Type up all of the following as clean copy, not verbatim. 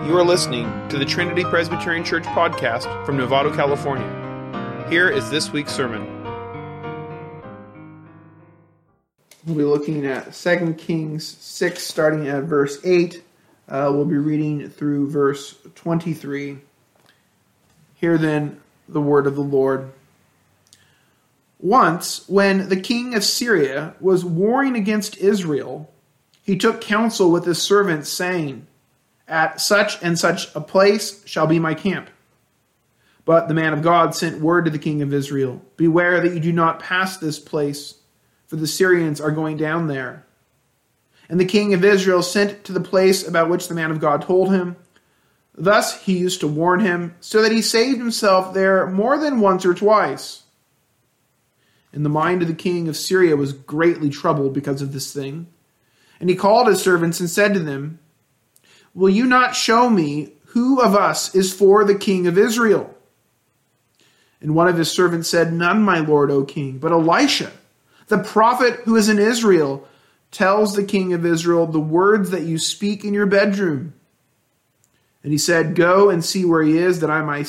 You are listening to the Trinity Presbyterian Church podcast from Novato, California. Here is this week's sermon. We'll be looking at 2 Kings 6, starting at verse 8. We'll be reading through verse 23. Hear then the word of the Lord. Once, when the king of Syria was warring against Israel, he took counsel with his servants, saying, "At such and such a place shall be my camp." But the man of God sent word to the king of Israel, "Beware that you do not pass this place, for the Syrians are going down there." And the king of Israel sent to the place about which the man of God told him. Thus he used to warn him, so that he saved himself there more than once or twice. And the mind of the king of Syria was greatly troubled because of this thing. And he called his servants and said to them, "Will you not show me who of us is for the king of Israel?" And one of his servants said, "None, my lord, O king, but Elisha, the prophet who is in Israel, tells the king of Israel the words that you speak in your bedroom." And he said, "Go and see where he is, that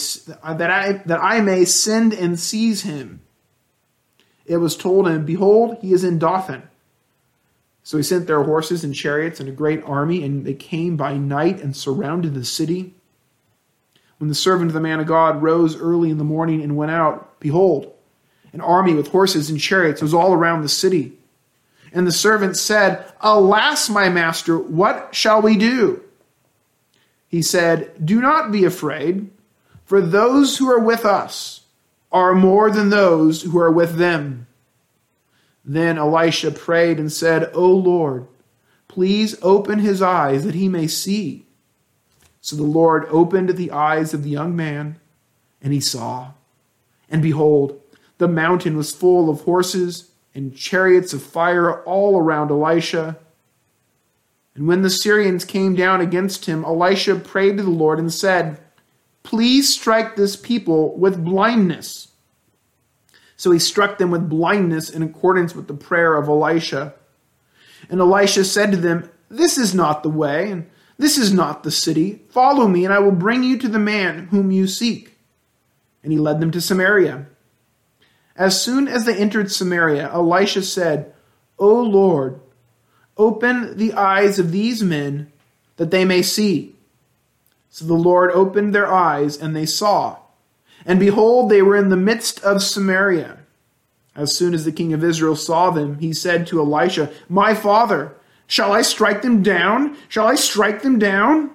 I may send and seize him." It was told him, "Behold, he is in Dothan." So he sent their horses and chariots and a great army, and they came by night and surrounded the city. When the servant of the man of God rose early in the morning and went out, behold, an army with horses and chariots was all around the city. And the servant said, "Alas, my master, what shall we do?" He said, "Do not be afraid, for those who are with us are more than those who are with them." Then Elisha prayed and said, "O Lord, please open his eyes that he may see." So the Lord opened the eyes of the young man, and he saw. And behold, the mountain was full of horses and chariots of fire all around Elisha. And when the Syrians came down against him, Elisha prayed to the Lord and said, "Please strike this people with blindness." So he struck them with blindness in accordance with the prayer of Elisha. And Elisha said to them, "This is not the way, and this is not the city. Follow me, and I will bring you to the man whom you seek." And he led them to Samaria. As soon as they entered Samaria, Elisha said, "O Lord, open the eyes of these men, that they may see." So the Lord opened their eyes, and they saw. And behold, they were in the midst of Samaria. As soon as the king of Israel saw them, he said to Elisha, "My father, shall I strike them down? Shall I strike them down?"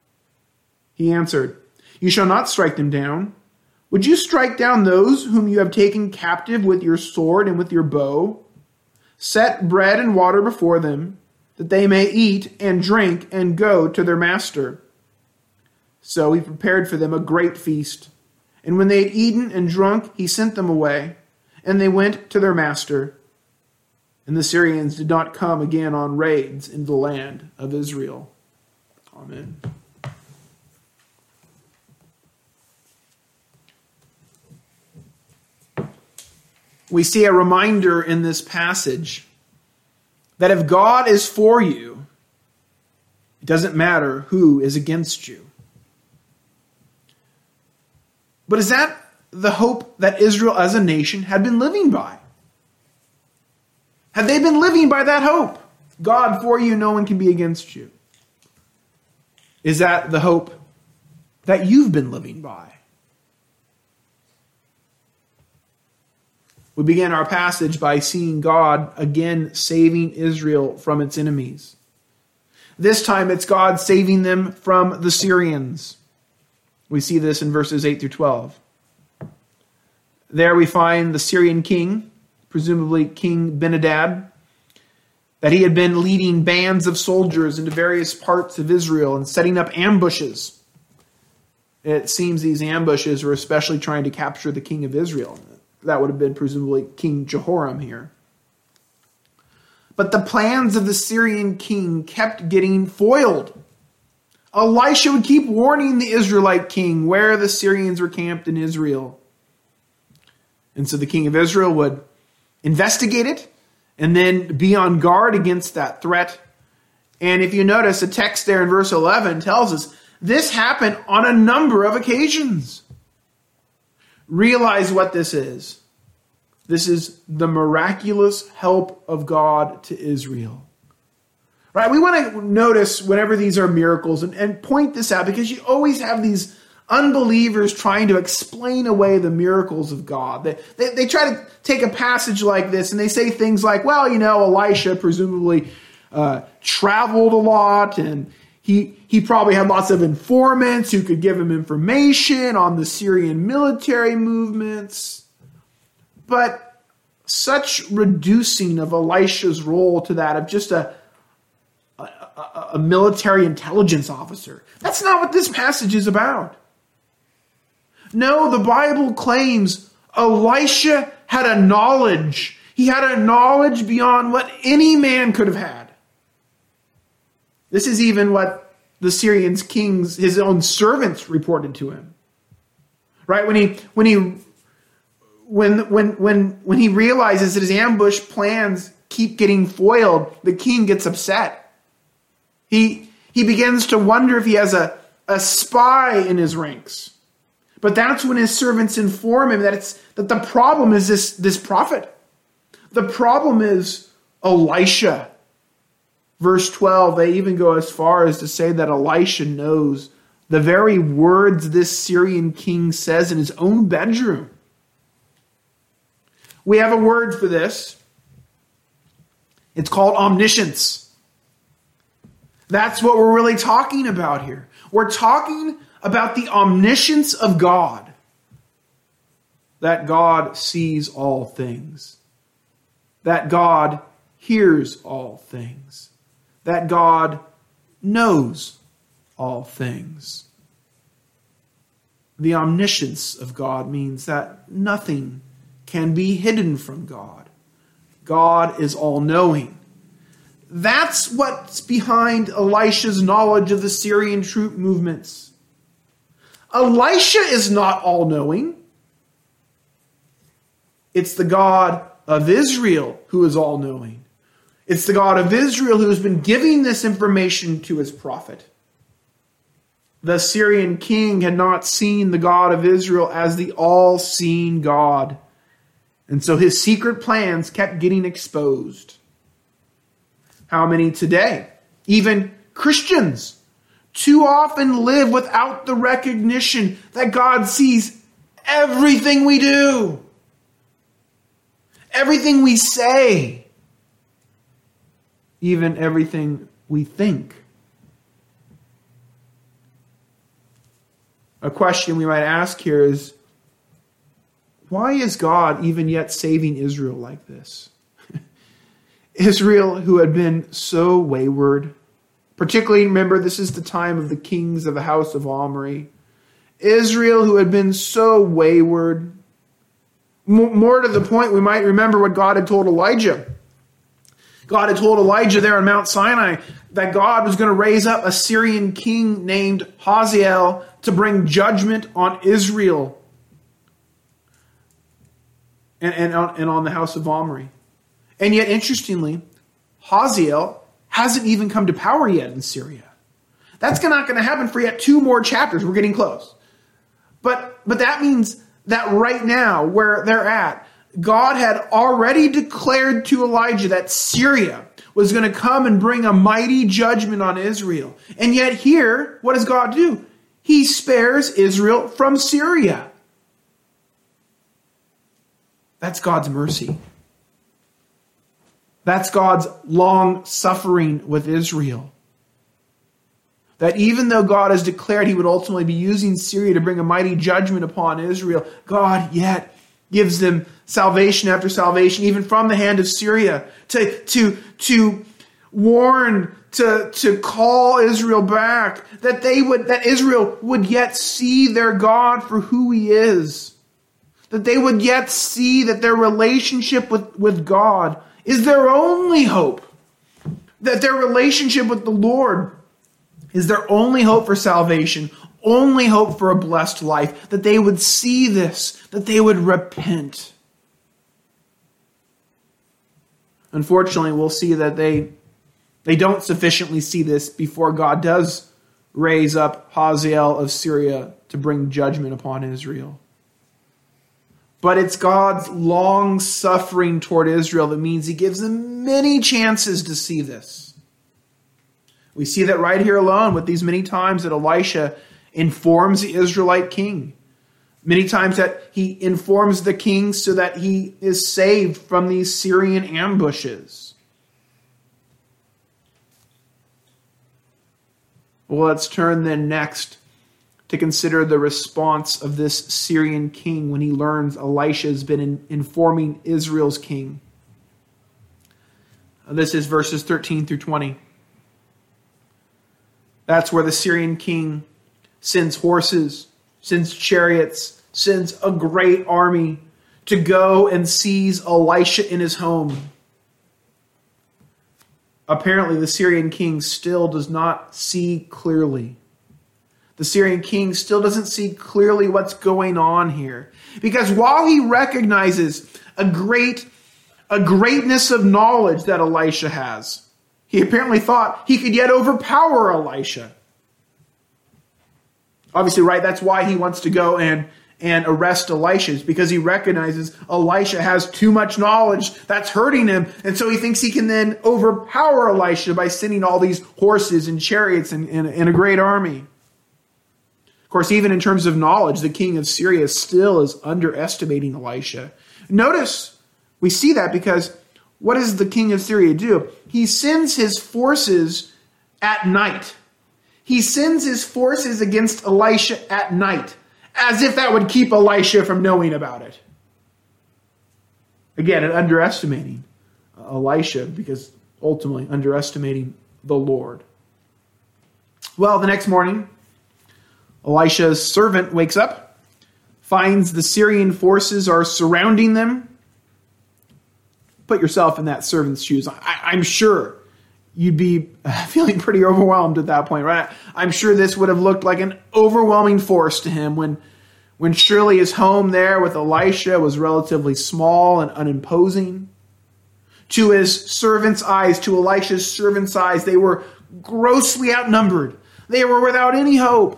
He answered, "You shall not strike them down. Would you strike down those whom you have taken captive with your sword and with your bow? Set bread and water before them, that they may eat and drink and go to their master." So he prepared for them a great feast. And when they had eaten and drunk, he sent them away, and they went to their master. And the Syrians did not come again on raids into the land of Israel. Amen. We see a reminder in this passage that if God is for you, it doesn't matter who is against you. But is that the hope that Israel as a nation had been living by? Had they been living by that hope? God for you, no one can be against you. Is that the hope that you've been living by? We begin our passage by seeing God again saving Israel from its enemies. This time it's God saving them from the Syrians. We see this in verses 8 through 12. There we find the Syrian king, presumably King Ben-Hadad, that he had been leading bands of soldiers into various parts of Israel and setting up ambushes. It seems these ambushes were especially trying to capture the king of Israel. That would have been presumably King Jehoram here. But the plans of the Syrian king kept getting foiled. Elisha would keep warning the Israelite king where the Syrians were camped in Israel. And so the king of Israel would investigate it and then be on guard against that threat. And if you notice, the text there in verse 11 tells us This happened on a number of occasions. Realize what this is. This is the miraculous help of God to Israel. Right? We want to notice whenever these are miracles and point this out, because you always have these unbelievers trying to explain away the miracles of God. They try to take a passage like this and they say things like, well, Elisha presumably traveled a lot, and he probably had lots of informants who could give him information on the Syrian military movements. But such reducing of Elisha's role to that of just a military intelligence officer. That's not what this passage is about. No, the Bible claims Elisha had a knowledge. He had a knowledge beyond what any man could have had. This is even what the Syrian kings, his own servants, reported to him. Right? When he realizes that his ambush plans keep getting foiled, the king gets upset. He begins to wonder if he has a spy in his ranks. But that's when his servants inform him that the problem is this prophet. The problem is Elisha. Verse 12, they even go as far as to say that Elisha knows the very words this Syrian king says in his own bedroom. We have a word for this. It's called omniscience. That's what we're really talking about here. We're talking about the omniscience of God. That God sees all things. That God hears all things. That God knows all things. The omniscience of God means that nothing can be hidden from God. God is all-knowing. That's what's behind Elisha's knowledge of the Syrian troop movements. Elisha is not all-knowing. It's the God of Israel who is all-knowing. It's the God of Israel who has been giving this information to his prophet. The Syrian king had not seen the God of Israel as the all-seeing God. And so his secret plans kept getting exposed. How many today, even Christians, too often live without the recognition that God sees everything we do, everything we say, even everything we think. A question we might ask here is, why is God even yet saving Israel like this? Israel, who had been so wayward, particularly, remember, this is the time of the kings of the house of Omri. Israel, who had been so wayward. More to the point, we might remember what God had told Elijah. God had told Elijah there on Mount Sinai that God was going to raise up a Syrian king named Hazael to bring judgment on Israel and on the house of Omri. And yet, interestingly, Hazael hasn't even come to power yet in Syria. That's not going to happen for yet 2 more chapters. We're getting close. But that means that right now, where they're at, God had already declared to Elijah that Syria was going to come and bring a mighty judgment on Israel. And yet here, what does God do? He spares Israel from Syria. That's God's mercy. That's God's long suffering with Israel. That even though God has declared he would ultimately be using Syria to bring a mighty judgment upon Israel, God yet gives them salvation after salvation, even from the hand of Syria, to warn, to call Israel back, that Israel would yet see their God for who he is, that they would yet see that their relationship with God is their only hope, that their relationship with the Lord is their only hope for salvation, only hope for a blessed life, that they would see this, that they would repent. Unfortunately, we'll see that they don't sufficiently see this before God does raise up Hazael of Syria to bring judgment upon Israel. But it's God's long suffering toward Israel that means he gives them many chances to see this. We see that right here alone with these many times that Elisha informs the Israelite king. Many times that he informs the king so that he is saved from these Syrian ambushes. Well, let's turn then next to consider the response of this Syrian king when he learns Elisha has been informing Israel's king. This is verses 13 through 20. That's where the Syrian king sends horses, sends chariots, sends a great army to go and seize Elisha in his home. Apparently, the Syrian king still does not see clearly. The Syrian king still doesn't see clearly what's going on here. Because while he recognizes a greatness of knowledge that Elisha has, he apparently thought he could yet overpower Elisha. Obviously, right, that's why he wants to go and arrest Elisha, because he recognizes Elisha has too much knowledge that's hurting him. And so he thinks he can then overpower Elisha by sending all these horses and chariots and a great army. Of course, even in terms of knowledge, the king of Syria still is underestimating Elisha. Notice, we see that because what does the king of Syria do? He sends his forces at night. He sends his forces against Elisha at night, as if that would keep Elisha from knowing about it. Again, underestimating Elisha, because ultimately underestimating the Lord. Well, the next morning, Elisha's servant wakes up, finds the Syrian forces are surrounding them. Put yourself in that servant's shoes. I'm sure you'd be feeling pretty overwhelmed at that point, right? I'm sure this would have looked like an overwhelming force to him when surely his home there with Elisha was relatively small and unimposing. To his servant's eyes, to Elisha's servant's eyes, they were grossly outnumbered. They were without any hope.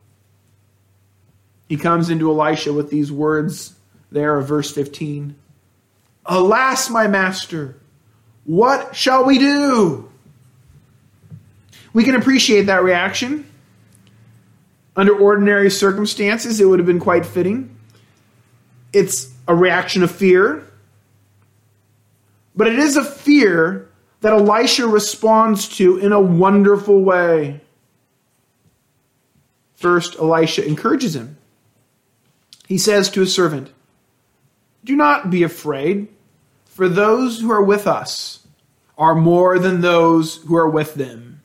He comes into Elisha with these words there of verse 15. Alas, my master, what shall we do? We can appreciate that reaction. Under ordinary circumstances, it would have been quite fitting. It's a reaction of fear. But it is a fear that Elisha responds to in a wonderful way. First, Elisha encourages him. He says to his servant, do not be afraid, for those who are with us are more than those who are with them.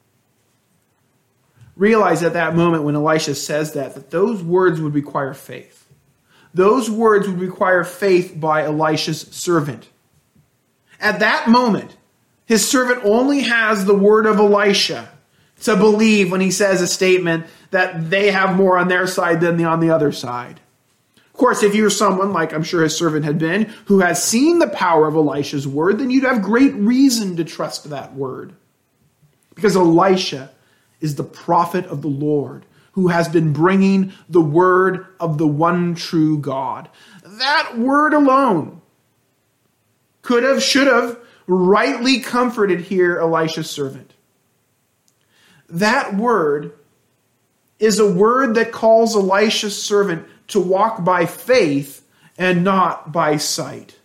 Realize at that moment when Elisha says that those words would require faith. Those words would require faith by Elisha's servant. At that moment, his servant only has the word of Elisha to believe when he says a statement that they have more on their side than on the other side. Of course, if you're someone, like I'm sure his servant had been, who has seen the power of Elisha's word, then you'd have great reason to trust that word. Because Elisha is the prophet of the Lord, who has been bringing the word of the one true God. That word alone could have, should have, rightly comforted here Elisha's servant. That word is a word that calls Elisha's servant to walk by faith and not by sight.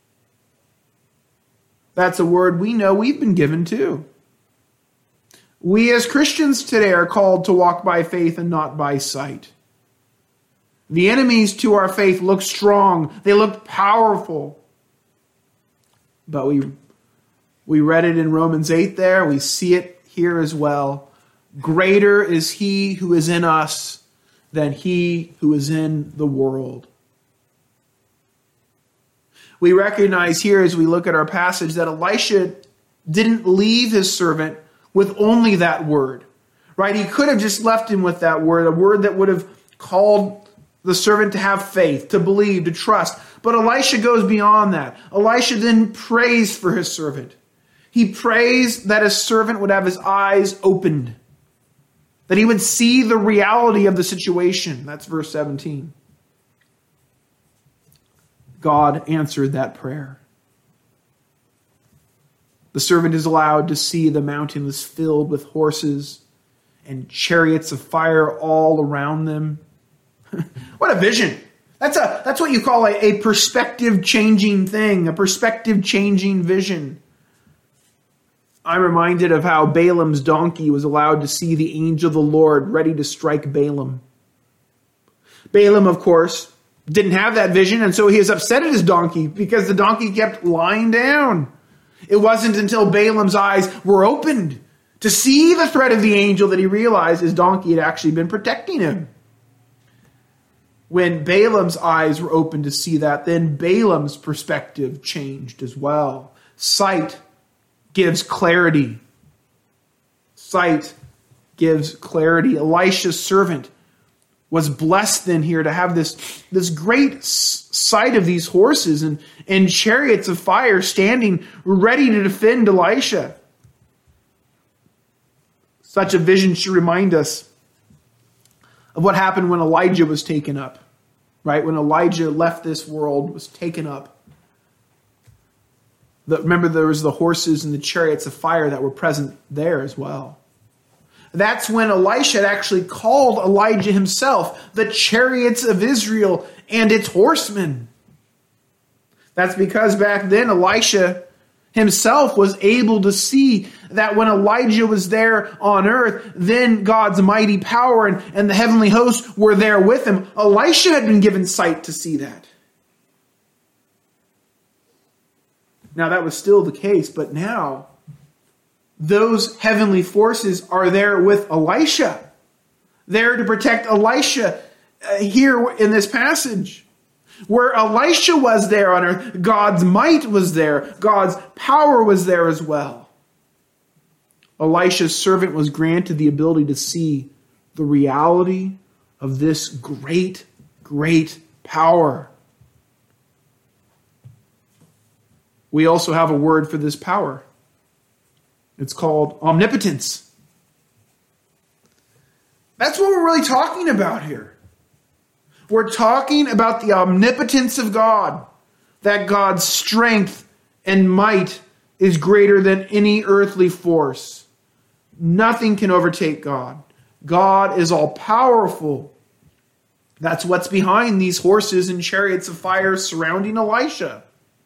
That's a word we know we've been given too. We as Christians today are called to walk by faith and not by sight. The enemies to our faith look strong. They look powerful. But we read it in Romans 8 there. We see it here as well. Greater is he who is in us than he who is in the world. We recognize here as we look at our passage that Elisha didn't leave his servant with only that word, right? He could have just left him with that word, a word that would have called the servant to have faith, to believe, to trust. But Elisha goes beyond that. Elisha then prays for his servant. He prays that his servant would have his eyes opened. that he would see the reality of the situation. That's verse 17. God answered that prayer. The servant is allowed to see the mountain was filled with horses and chariots of fire all around them. What a vision. That's what you call a perspective-changing thing, a perspective-changing vision. I'm reminded of how Balaam's donkey was allowed to see the angel of the Lord ready to strike Balaam. Balaam, of course, didn't have that vision, and so he was upset at his donkey because the donkey kept lying down. It wasn't until Balaam's eyes were opened to see the threat of the angel that he realized his donkey had actually been protecting him. When Balaam's eyes were open to see that, then Balaam's perspective changed as well. Sight gives clarity. Sight gives clarity. Elisha's servant was blessed then here to have this great sight of these horses and chariots of fire standing ready to defend Elisha. Such a vision should remind us of what happened when Elijah was taken up, right? When Elijah left this world, was taken up. Remember, there was the horses and the chariots of fire that were present there as well. That's when Elisha had actually called Elijah himself the chariots of Israel and its horsemen. That's because back then Elisha himself was able to see that when Elijah was there on earth, then God's mighty power and the heavenly host were there with him. Elisha had been given sight to see that. Now that was still the case, but now those heavenly forces are there with Elisha, there to protect Elisha here in this passage. Where Elisha was there on earth, God's might was there. God's power was there as well. Elisha's servant was granted the ability to see the reality of this great, great power. We also have a word for this power. It's called omnipotence. That's what we're really talking about here. We're talking about the omnipotence of God, that God's strength and might is greater than any earthly force. Nothing can overtake God. God is all powerful. That's what's behind these horses and chariots of fire surrounding Elisha.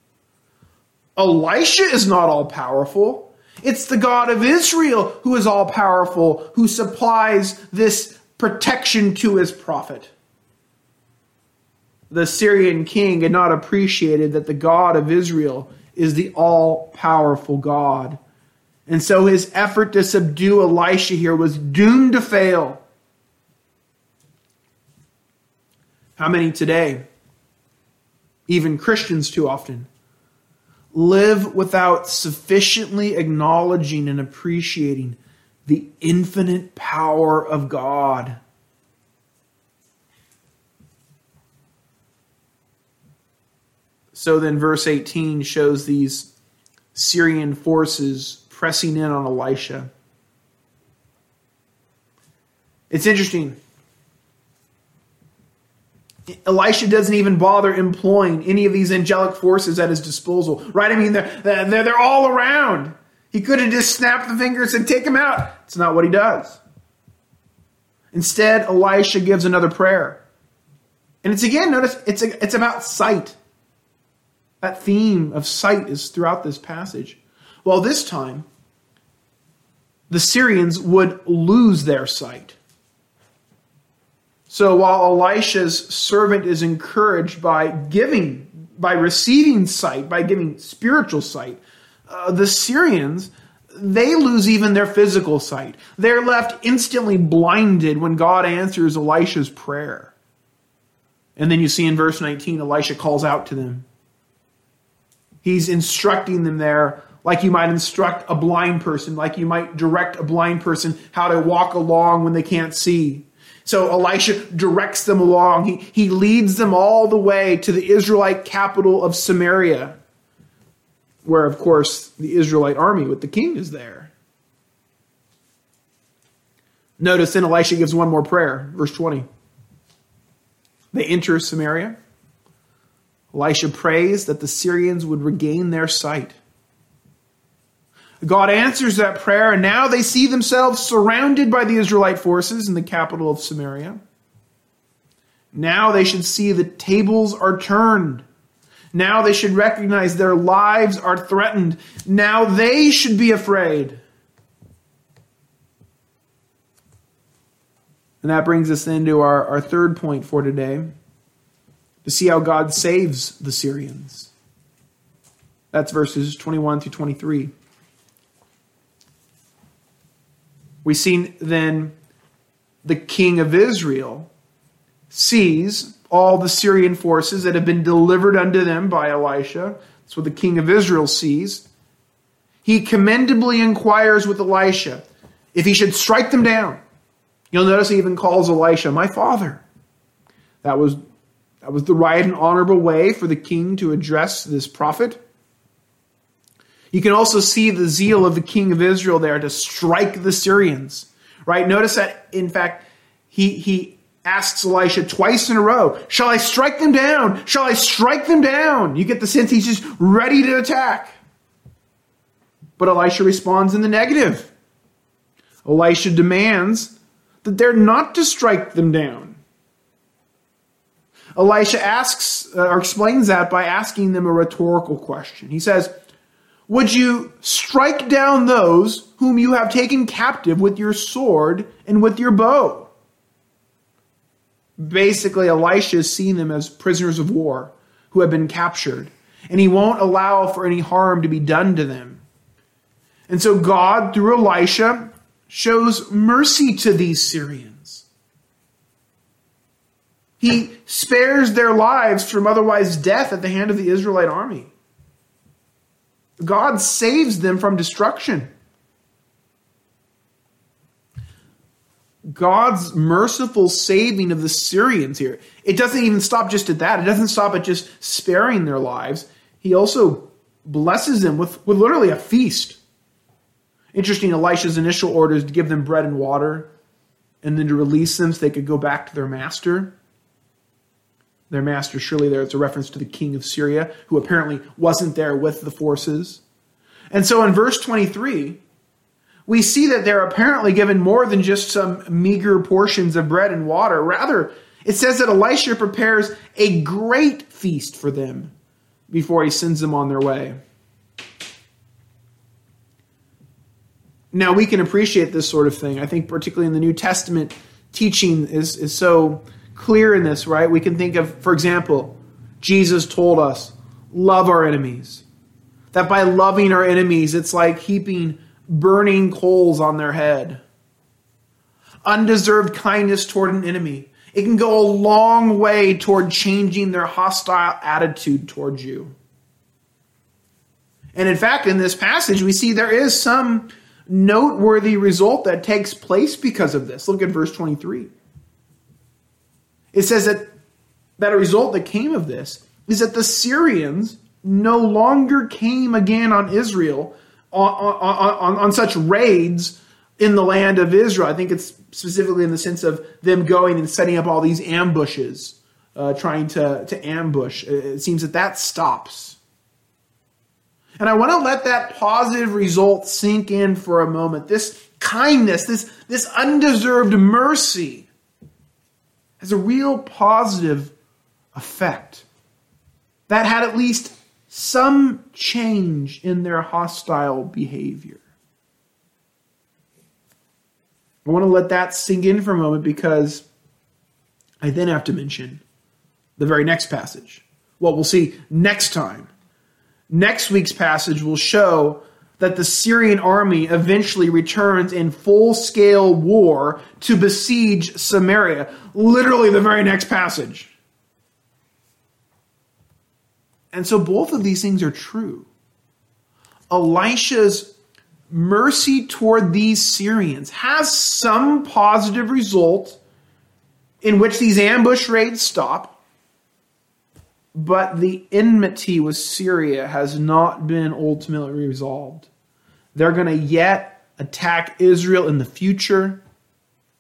Elisha is not all powerful. It's the God of Israel who is all powerful, who supplies this protection to his prophet. The Syrian king had not appreciated that the God of Israel is the all-powerful God. And so his effort to subdue Elisha here was doomed to fail. How many today, even Christians too often, live without sufficiently acknowledging and appreciating the infinite power of God? So then verse 18 shows these Syrian forces pressing in on Elisha. It's interesting. Elisha doesn't even bother employing any of these angelic forces at his disposal, right? I mean, they're all around. He could have just snapped the fingers and take them out. It's not what he does. Instead, Elisha gives another prayer. And it's again, notice, it's about sight. That theme of sight is throughout this passage. Well, this time, the Syrians would lose their sight. So while Elisha's servant is encouraged by receiving sight, by giving spiritual sight, the Syrians, they lose even their physical sight. They're left instantly blinded when God answers Elisha's prayer. And then you see in verse 19, Elisha calls out to them. He's instructing them there like you might instruct a blind person, like you might direct a blind person how to walk along when they can't see. So Elisha directs them along. He leads them all the way to the Israelite capital of Samaria, where, of course, the Israelite army with the king is there. Notice then Elisha gives one more prayer, verse 20. They enter Samaria. Elisha prays that the Syrians would regain their sight. God answers that prayer, and now they see themselves surrounded by the Israelite forces in the capital of Samaria. Now they should see the tables are turned. Now they should recognize their lives are threatened. Now they should be afraid. And that brings us into our third point for today, to see how God saves the Syrians. That's verses 21 through 23. We see then the king of Israel sees all the Syrian forces that have been delivered unto them by Elisha. That's what the king of Israel sees. He commendably inquires with Elisha if he should strike them down. You'll notice he even calls Elisha, my father. That was the right and honorable way for the king to address this prophet. You can also see the zeal of the king of Israel there to strike the Syrians. Right? Notice that, in fact, he asks Elisha twice in a row, shall I strike them down? Shall I strike them down? You get the sense he's just ready to attack. But Elisha responds in the negative. Elisha demands that they're not to strike them down. Elisha asks or explains that by asking them a rhetorical question. He says, would you strike down those whom you have taken captive with your sword and with your bow? Basically, Elisha is seeing them as prisoners of war who have been captured, and he won't allow for any harm to be done to them. And so God, through Elisha, shows mercy to these Syrians. He spares their lives from otherwise death at the hand of the Israelite army. God saves them from destruction. God's merciful saving of the Syrians here, it doesn't even stop just at that. It doesn't stop at just sparing their lives. He also blesses them with literally a feast. Interesting, Elisha's initial order is to give them bread and water and then to release them so they could go back to their master. Their master, surely there it's a reference to the king of Syria, who apparently wasn't there with the forces. And so in verse 23, we see that they're apparently given more than just some meager portions of bread and water. Rather, it says that Elisha prepares a great feast for them before he sends them on their way. Now, we can appreciate this sort of thing. I think particularly in the New Testament, teaching is so clear in this, right? We can think of, for example, Jesus told us, love our enemies. That by loving our enemies, it's like heaping burning coals on their head. Undeserved kindness toward an enemy. It can go a long way toward changing their hostile attitude towards you. And in fact, in this passage, we see there is some noteworthy result that takes place because of this. Look at verse 23. It says that a result that came of this is that the Syrians no longer came again on Israel on such raids in the land of Israel. I think it's specifically in the sense of them going and setting up all these ambushes, trying to ambush. It seems that stops. And I want to let that positive result sink in for a moment. This kindness, this undeserved mercy has a real positive effect. That had at least some change in their hostile behavior. I want to let that sink in for a moment because I then have to mention the very next passage. What we'll see next time. Next week's passage will show that the Syrian army eventually returns in full-scale war to besiege Samaria. Literally the very next passage. And so both of these things are true. Elisha's mercy toward these Syrians has some positive result in which these ambush raids stop. But the enmity with Syria has not been ultimately resolved. They're going to yet attack Israel in the future.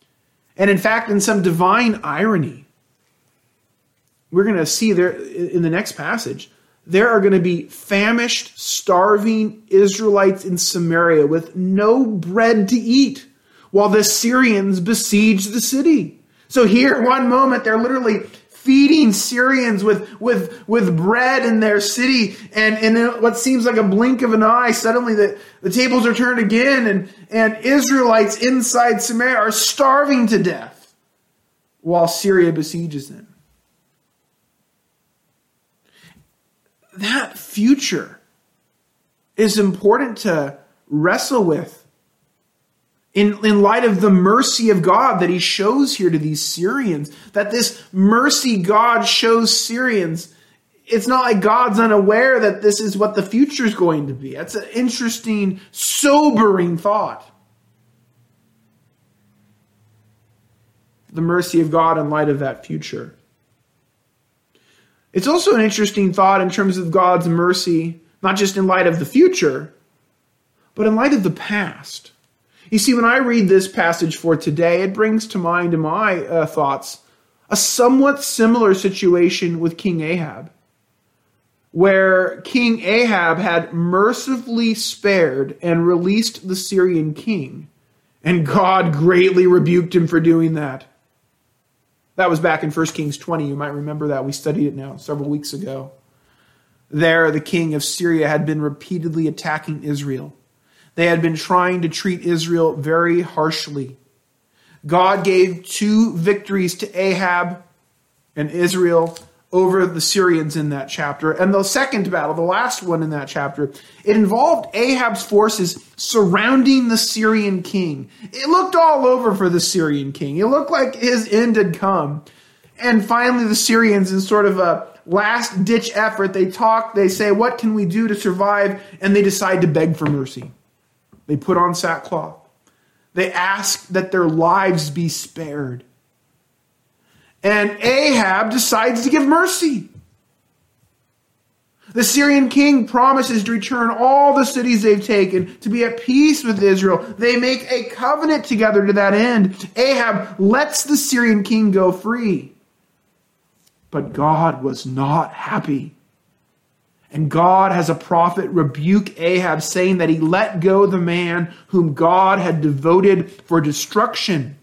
And in fact, in some divine irony, we're going to see there in the next passage, there are going to be famished, starving Israelites in Samaria with no bread to eat while the Syrians besiege the city. So here, one moment, they're literally feeding Syrians with bread in their city, and in what seems like a blink of an eye, suddenly the tables are turned again, and Israelites inside Samaria are starving to death while Syria besieges them. That future is important to wrestle with in light of the mercy of God that he shows here to these Syrians. That this mercy God shows Syrians, it's not like God's unaware that this is what the future is going to be. That's an interesting, sobering thought. The mercy of God in light of that future. It's also an interesting thought in terms of God's mercy, not just in light of the future, but in light of the past. You see, when I read this passage for today, it brings to mind in my thoughts a somewhat similar situation with King Ahab, where King Ahab had mercifully spared and released the Syrian king, and God greatly rebuked him for doing that. That was back in 1 Kings 20. You might remember that. We studied it now several weeks ago. There, the king of Syria had been repeatedly attacking Israel. They had been trying to treat Israel very harshly. God gave 2 victories to Ahab and Israel over the Syrians in that chapter. And the second battle, the last one in that chapter, it involved Ahab's forces surrounding the Syrian king. It looked all over for the Syrian king. It looked like his end had come. And finally, the Syrians, in sort of a last-ditch effort, they talk, they say, what can we do to survive? And they decide to beg for mercy. They put on sackcloth. They ask that their lives be spared. And Ahab decides to give mercy. The Syrian king promises to return all the cities they've taken, to be at peace with Israel. They make a covenant together to that end. Ahab lets the Syrian king go free. But God was not happy. And God has a prophet rebuke Ahab, saying that he let go the man whom God had devoted for destruction.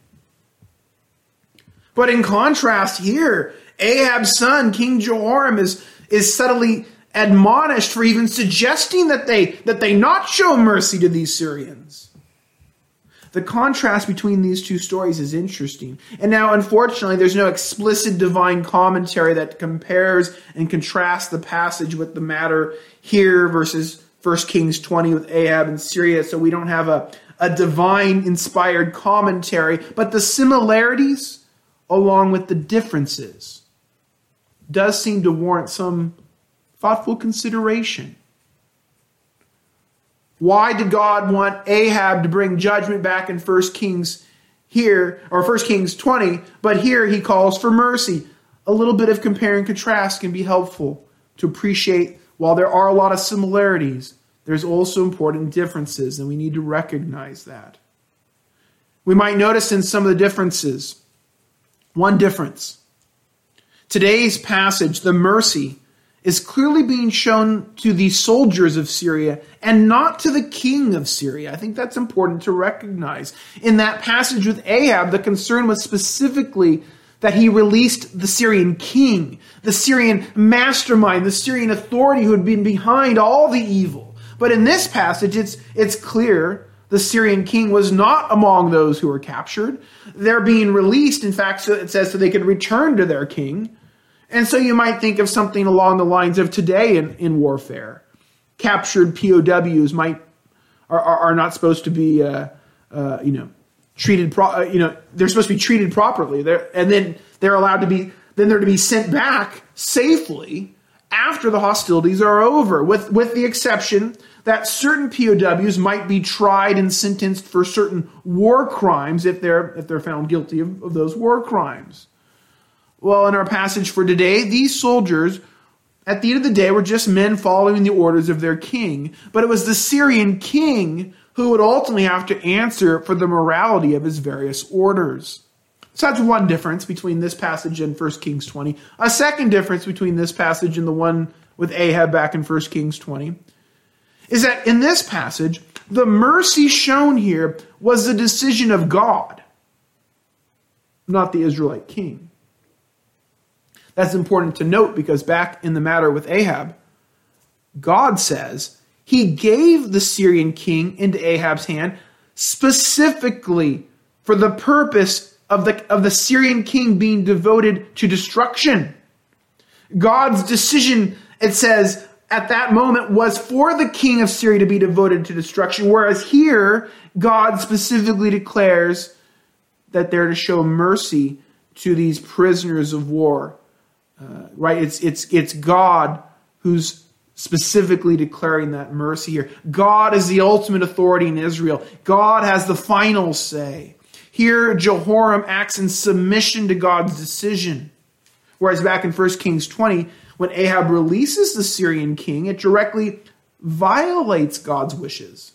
But in contrast here, Ahab's son, King Jehoram, is subtly admonished for even suggesting that they not show mercy to these Syrians. The contrast between these two stories is interesting. And now, unfortunately, there's no explicit divine commentary that compares and contrasts the passage with the matter here versus 1 Kings 20 with Ahab and Syria. So we don't have a divine inspired commentary. But the similarities, along with the differences, does seem to warrant some thoughtful consideration. Why did God want Ahab to bring judgment back in 1 Kings here, or 1 Kings 20, but here he calls for mercy? A little bit of compare and contrast can be helpful to appreciate while there are a lot of similarities, there's also important differences, and we need to recognize that. We might notice in some of the differences, one difference. Today's passage, the mercy, is clearly being shown to the soldiers of Syria and not to the king of Syria. I think that's important to recognize. In that passage with Ahab, the concern was specifically that he released the Syrian king, the Syrian mastermind, the Syrian authority who had been behind all the evil. But in this passage, it's clear the Syrian king was not among those who were captured. They're being released, in fact, so it says so they could return to their king. And so you might think of something along the lines of today in warfare. Captured POWs are not supposed to be treated. They're supposed to be treated properly. They're allowed to be they're to be sent back safely after the hostilities are over, with the exception that certain POWs might be tried and sentenced for certain war crimes if they're found guilty of those war crimes. Well, in our passage for today, these soldiers, at the end of the day, were just men following the orders of their king. But it was the Syrian king who would ultimately have to answer for the morality of his various orders. So that's one difference between this passage and 1 Kings 20. A second difference between this passage and the one with Ahab back in 1 Kings 20 is that in this passage, the mercy shown here was the decision of God, not the Israelite king. That's important to note because back in the matter with Ahab, God says he gave the Syrian king into Ahab's hand specifically for the purpose of the Syrian king being devoted to destruction. God's decision, it says, at that moment was for the king of Syria to be devoted to destruction, whereas here, God specifically declares that they're to show mercy to these prisoners of war. Right? It's God who's specifically declaring that mercy here. God is the ultimate authority in Israel. God has the final say. Here, Jehoram acts in submission to God's decision. Whereas back in 1 Kings 20, when Ahab releases the Syrian king, it directly violates God's wishes.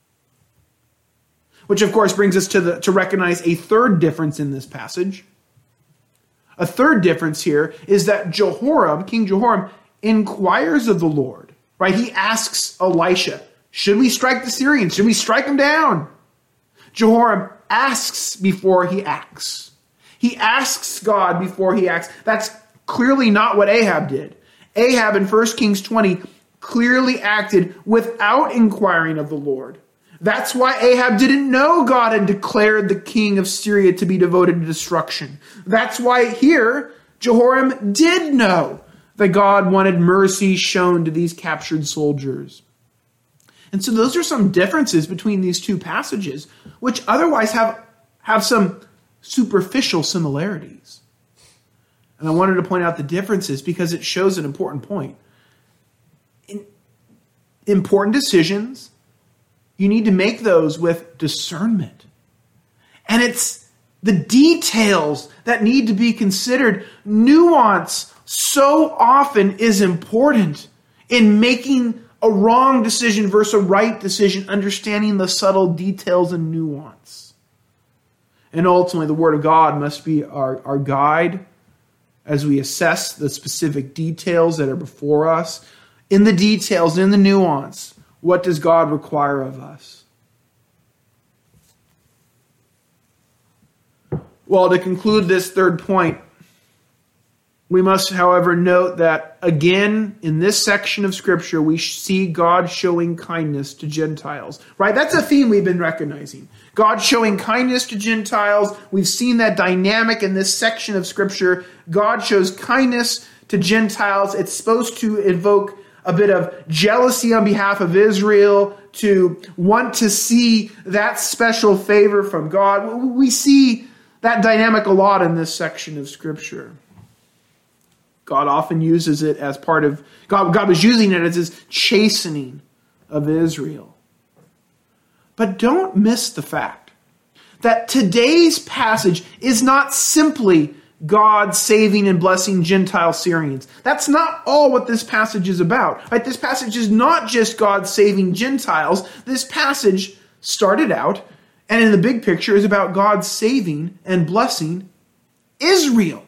Which, of course, brings us to recognize a third difference in this passage. A third difference here is that Jehoram, King Jehoram, inquires of the Lord. Right? He asks Elisha, should we strike the Syrians? Should we strike them down? Jehoram asks before he acts. He asks God before he acts. That's clearly not what Ahab did. Ahab in 1 Kings 20 clearly acted without inquiring of the Lord. That's why Ahab didn't know God had declared the king of Syria to be devoted to destruction. That's why here Jehoram did know that God wanted mercy shown to these captured soldiers. And so those are some differences between these two passages, which otherwise have some superficial similarities. And I wanted to point out the differences because it shows an important point. In important decisions, you need to make those with discernment. And it's the details that need to be considered. Nuance so often is important in making a wrong decision versus a right decision, understanding the subtle details and nuance. And ultimately, the Word of God must be our guide as we assess the specific details that are before us. In the details, in the nuance, what does God require of us? Well, to conclude this third point, we must, however, note that, again, in this section of Scripture, we see God showing kindness to Gentiles. Right? That's a theme we've been recognizing. God showing kindness to Gentiles. We've seen that dynamic in this section of Scripture. God shows kindness to Gentiles. It's supposed to evoke a bit of jealousy on behalf of Israel, to want to see that special favor from God. We see that dynamic a lot in this section of Scripture. God often uses it as part of, God was using it as his chastening of Israel. But don't miss the fact that today's passage is not simply God saving and blessing Gentile Syrians. That's not all what this passage is about. Right? This passage is not just God saving Gentiles. This passage started out, and in the big picture, is about God saving and blessing Israel.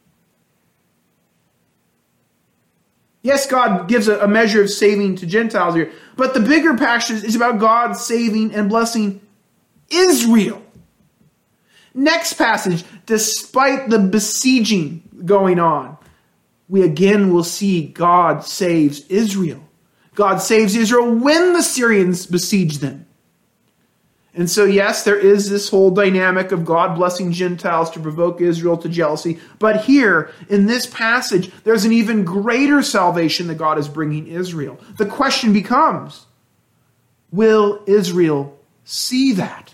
Yes, God gives a measure of saving to Gentiles here, but the bigger passage is about God saving and blessing Israel. Next passage, despite the besieging going on, we again will see God saves Israel. God saves Israel when the Syrians besiege them. And so, yes, there is this whole dynamic of God blessing Gentiles to provoke Israel to jealousy. But here, in this passage, there's an even greater salvation that God is bringing Israel. The question becomes, will Israel see that?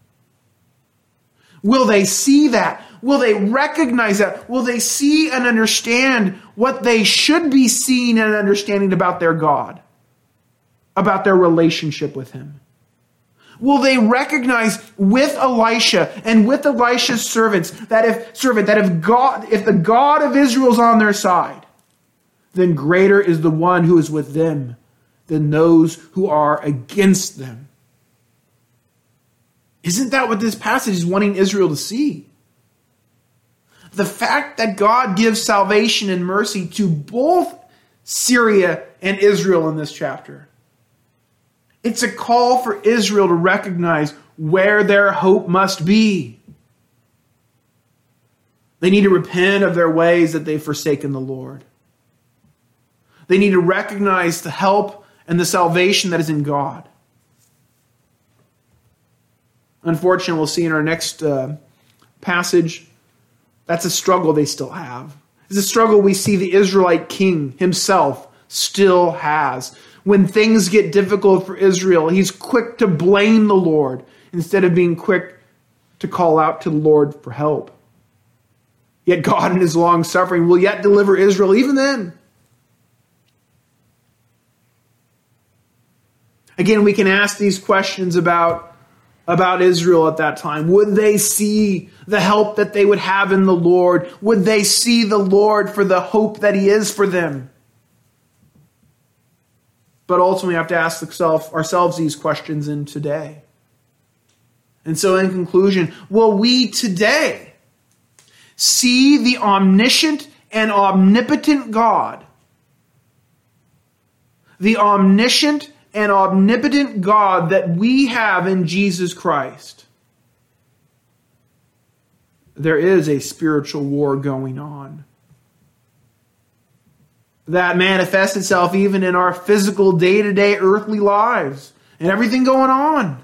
Will they see that? Will they recognize that? Will they see and understand what they should be seeing and understanding about their God? About their relationship with him? Will they recognize with Elisha and with Elisha's servants that if the God of Israel is on their side, then greater is the one who is with them than those who are against them? Isn't that what this passage is wanting Israel to see? the fact that God gives salvation and mercy to both Syria and Israel in this chapter. It's a call for Israel to recognize where their hope must be. They need to repent of their ways that they've forsaken the Lord. They need to recognize the help and the salvation that is in God. Unfortunately, we'll see in our next passage, that's a struggle they still have. It's a struggle we see the Israelite king himself still has. When things get difficult for Israel, he's quick to blame the Lord instead of being quick to call out to the Lord for help. Yet God in his long suffering will yet deliver Israel even then. Again, we can ask these questions about Israel at that time. Would they see the help that they would have in the Lord? Would they see the Lord for the hope that he is for them? But ultimately, we have to ask ourselves these questions in today. And so in conclusion, will we today see the omniscient and omnipotent God? The omniscient and omnipotent God that we have in Jesus Christ. There is a spiritual war going on that manifests itself even in our physical day-to-day earthly lives and everything going on.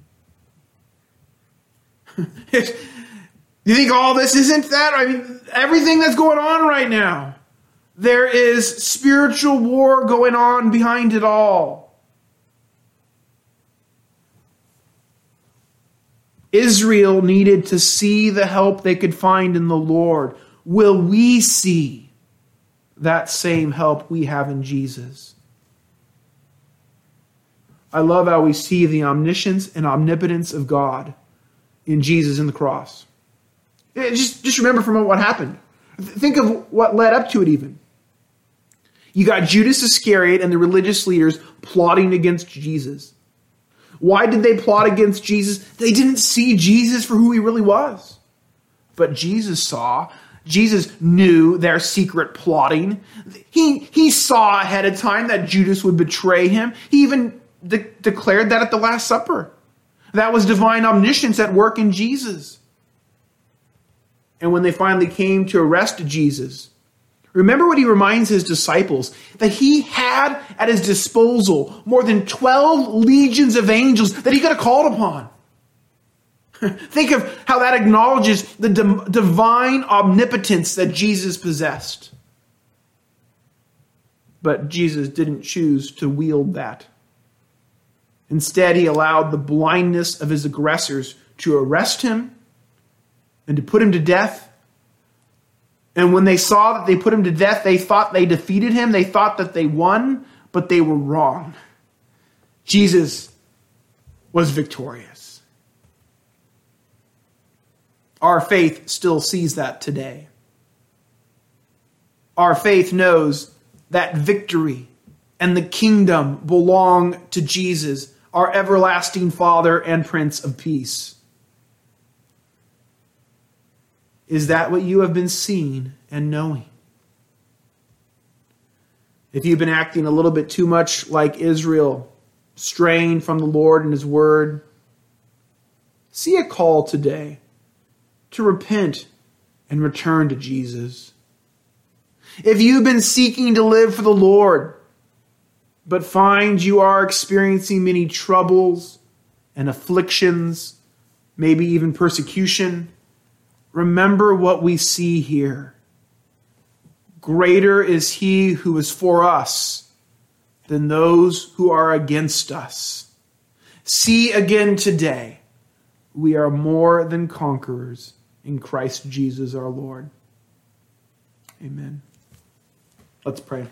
You think all this isn't that? I mean, everything that's going on right now. There is spiritual war going on behind it all. Israel needed to see the help they could find in the Lord. Will we see that same help we have in Jesus? I love how we see the omniscience and omnipotence of God in Jesus in the cross. Just remember for a moment what happened. Think of what led up to it even. You got Judas Iscariot and the religious leaders plotting against Jesus. Why did they plot against Jesus? They didn't see Jesus for who he really was. But Jesus saw. Jesus knew their secret plotting. He saw ahead of time that Judas would betray him. He even declared that at the Last Supper. That was divine omniscience at work in Jesus. And when they finally came to arrest Jesus, remember what he reminds his disciples, that he had at his disposal more than 12 legions of angels that he could have called upon. Think of how that acknowledges the divine omnipotence that Jesus possessed. But Jesus didn't choose to wield that. Instead, he allowed the blindness of his aggressors to arrest him and to put him to death. And when they saw that they put him to death, they thought they defeated him. They thought that they won, but they were wrong. Jesus was victorious. Our faith still sees that today. Our faith knows that victory and the kingdom belong to Jesus, our everlasting Father and Prince of Peace. Is that what you have been seeing and knowing? If you've been acting a little bit too much like Israel, straying from the Lord and his word, see a call today to repent and return to Jesus. If you've been seeking to live for the Lord, but find you are experiencing many troubles and afflictions, maybe even persecution, remember what we see here. Greater is he who is for us than those who are against us. See again today, we are more than conquerors in Christ Jesus our Lord. Amen. Let's pray.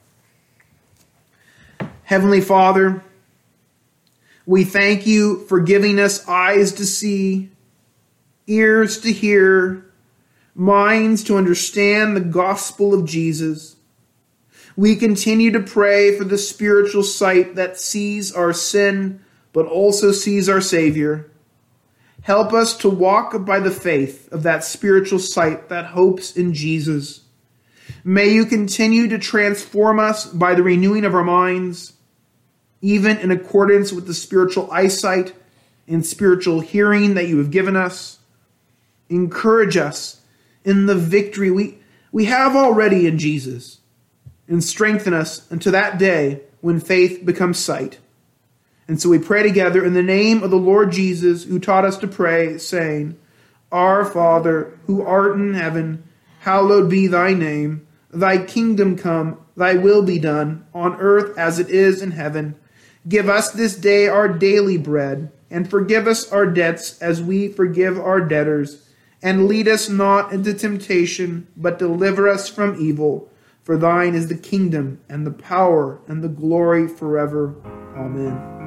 Heavenly Father, we thank you for giving us eyes to see, ears to hear, minds to understand the gospel of Jesus. We continue to pray for the spiritual sight that sees our sin, but also sees our Savior. Help us to walk by the faith of that spiritual sight that hopes in Jesus. May you continue to transform us by the renewing of our minds, even in accordance with the spiritual eyesight and spiritual hearing that you have given us. Encourage us in the victory we have already in Jesus, and strengthen us unto that day when faith becomes sight. And so we pray together in the name of the Lord Jesus, who taught us to pray, saying, Our Father, who art in heaven, hallowed be thy name. Thy kingdom come, thy will be done, on earth as it is in heaven. Give us this day our daily bread, and forgive us our debts as we forgive our debtors. And lead us not into temptation, but deliver us from evil. For thine is the kingdom, and the power, and the glory forever. Amen.